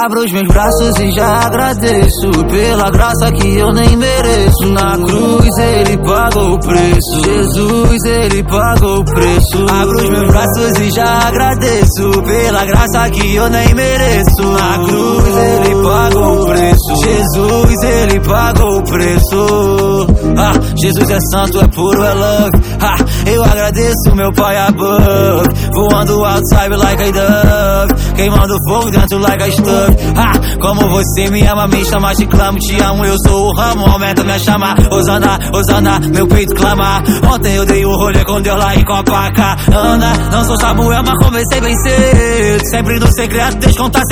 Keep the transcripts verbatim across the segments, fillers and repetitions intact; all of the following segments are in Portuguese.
Abro os meus braços e já agradeço pela graça que eu nem mereço. Na cruz ele pagou o preço, Jesus ele pagou o preço. Abro os meus braços e já agradeço pela graça que eu nem mereço. Na cruz ele pagou o preço, Jesus ele pagou o preço. Ah, Jesus é santo, é puro, é love. Ah, eu agradeço meu pai above, voando outside like I dove, queimando fogo dentro like I stuff. Ah, como você me ama, me chama, te clamo, te amo, eu sou o ramo, aumenta minha chama. Osana, Osana, meu peito clama. Ontem eu dei o rolê com Deus lá em Copacabana. Não sou sabuel, mas comecei bem cedo, sempre no secreto, deixa contar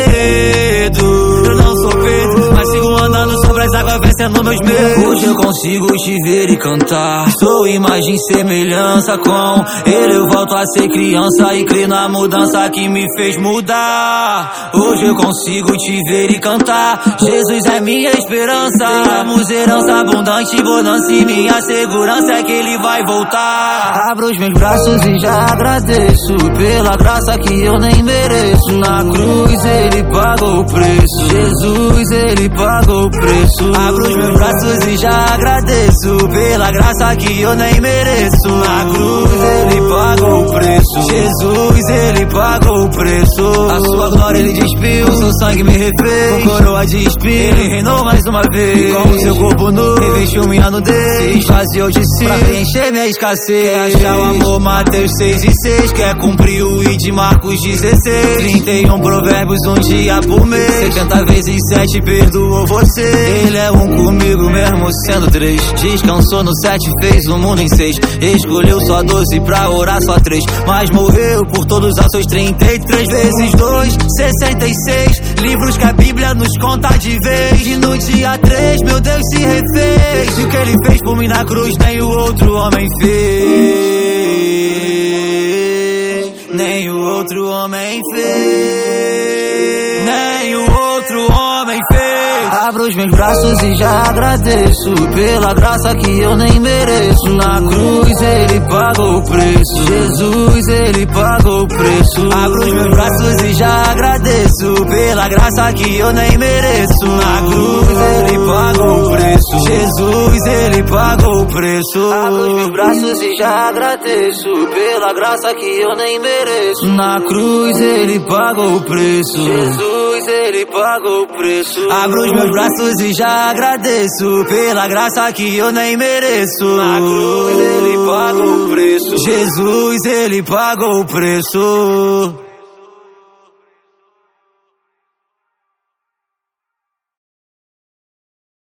segredo. Eu não sou Pedro, mas sigo andando sobre as águas, vencendo meus medos. Hoje eu consigo te ver e cantar, sou imagem e semelhança com ele. Eu volto a ser criança e crer na mudança que me fez mudar. Hoje eu consigo te ver e cantar, Jesus é minha esperança. Temos herança abundante, bonança, e minha segurança é que ele vai voltar. Abro os meus braços e já agradeço pela graça que eu nem mereço. Na cruz ele pagou o preço, Jesus ele pagou o preço. Abro os meus braços e já agradeço pela graça que eu nem mereço. Na cruz ele pagou o preço, Jesus ele pagou o preço. A sua glória ele despiu, seu sangue me refez, com coroa de espinho ele reinou mais uma vez. E com o seu corpo nu, revestiu minha nudez, se esvaziou de si pra preencher minha escassez. Quer achar o amor, Mateus seis e seis, quer cumprir o I de Marcos dezesseis, trinta e um provérbios, um dia por mês, setenta vezes sete perdoou você. Ele é um comigo mesmo sendo três, descansou no sete, fez o mundo em seis, escolheu só doze pra orar só três, mas morreu por todos os seus. Trinta e três vezes dois, sessenta e seis livros que a Bíblia nos conta de vez. E no dia três, meu Deus se refez, e o que ele fez por mim na cruz nem o outro homem fez. Nem o outro homem fez, nem o outro homem fez. Abro os meus braços e já agradeço pela graça que eu nem mereço. Na cruz ele pagou o preço, Jesus ele pagou o preço. Abro os meus braços e já agradeço pela graça que eu nem mereço. Na cruz ele pagou o preço, Jesus ele pagou o preço. Abro os meus braços e já agradeço pela graça que eu nem mereço. Na cruz ele pagou o preço, Jesus ele pagou o preço. Abro os meus braços e já agradeço pela graça que eu nem mereço. Na cruz ele pagou o preço, Jesus ele pagou o preço.